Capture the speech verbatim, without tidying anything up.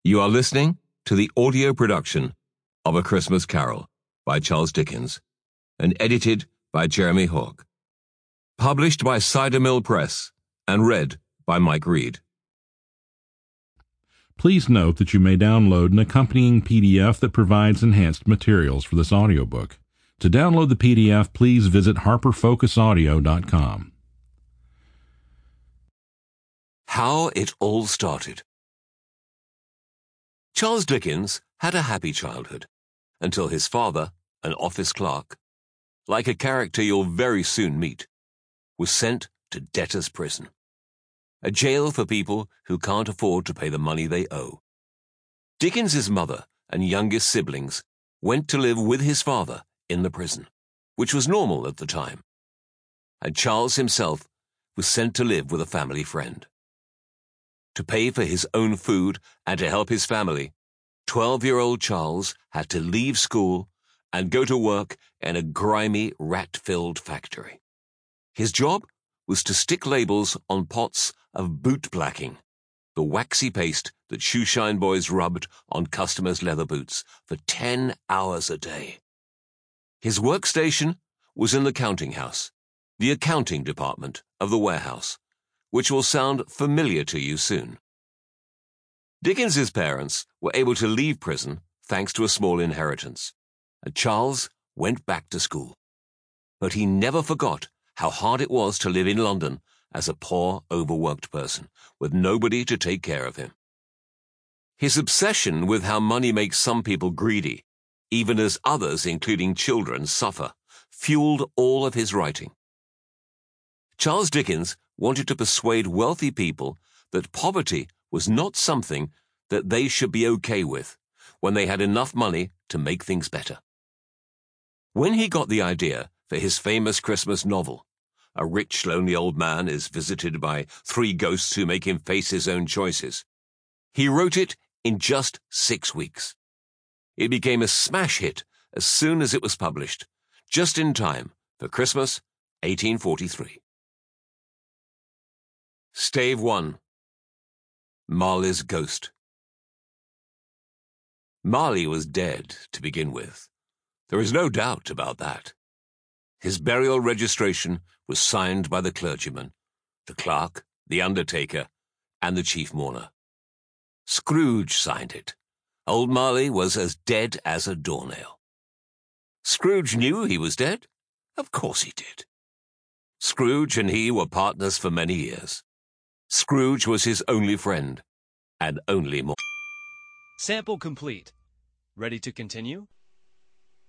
You are listening to the audio production of A Christmas Carol by Charles Dickens and edited by Jeremy Hawke. Published by Cider Mill Press and read by Mike Reed. Please note that you may download an accompanying P D F that provides enhanced materials for this audiobook. To download the P D F, please visit harper focus audio dot com. How It All Started. Charles Dickens had a happy childhood, until his father, an office clerk, like a character you'll very soon meet, was sent to debtor's prison, a jail for people who can't afford to pay the money they owe. Dickens's mother and youngest siblings went to live with his father in the prison, which was normal at the time, and Charles himself was sent to live with a family friend. To pay for his own food and to help his family, twelve-year-old Charles had to leave school and go to work in a grimy, rat-filled factory. His job was to stick labels on pots of boot-blacking, the waxy paste that shoeshine boys rubbed on customers' leather boots, for ten hours a day. His workstation was in the counting house, the accounting department of the warehouse, which will sound familiar to you soon. Dickens's parents were able to leave prison thanks to a small inheritance, and Charles went back to school. But he never forgot how hard it was to live in London as a poor, overworked person, with nobody to take care of him. His obsession with how money makes some people greedy, even as others, including children, suffer, fueled all of his writing. Charles Dickens wanted to persuade wealthy people that poverty was not something that they should be okay with when they had enough money to make things better. When he got the idea for his famous Christmas novel, a rich, lonely old man is visited by three ghosts who make him face his own choices, he wrote it in just six weeks. It became a smash hit as soon as it was published, just in time for Christmas eighteen forty-three. Stave one. Marley's Ghost. Marley was dead to begin with. There is no doubt about that. His burial registration was signed by the clergyman, the clerk, the undertaker, and the chief mourner. Scrooge signed it. Old Marley was as dead as a doornail. Scrooge knew he was dead? Of course he did. Scrooge and he were partners for many years. Scrooge was his only friend, and only more. Sample complete. Ready to continue?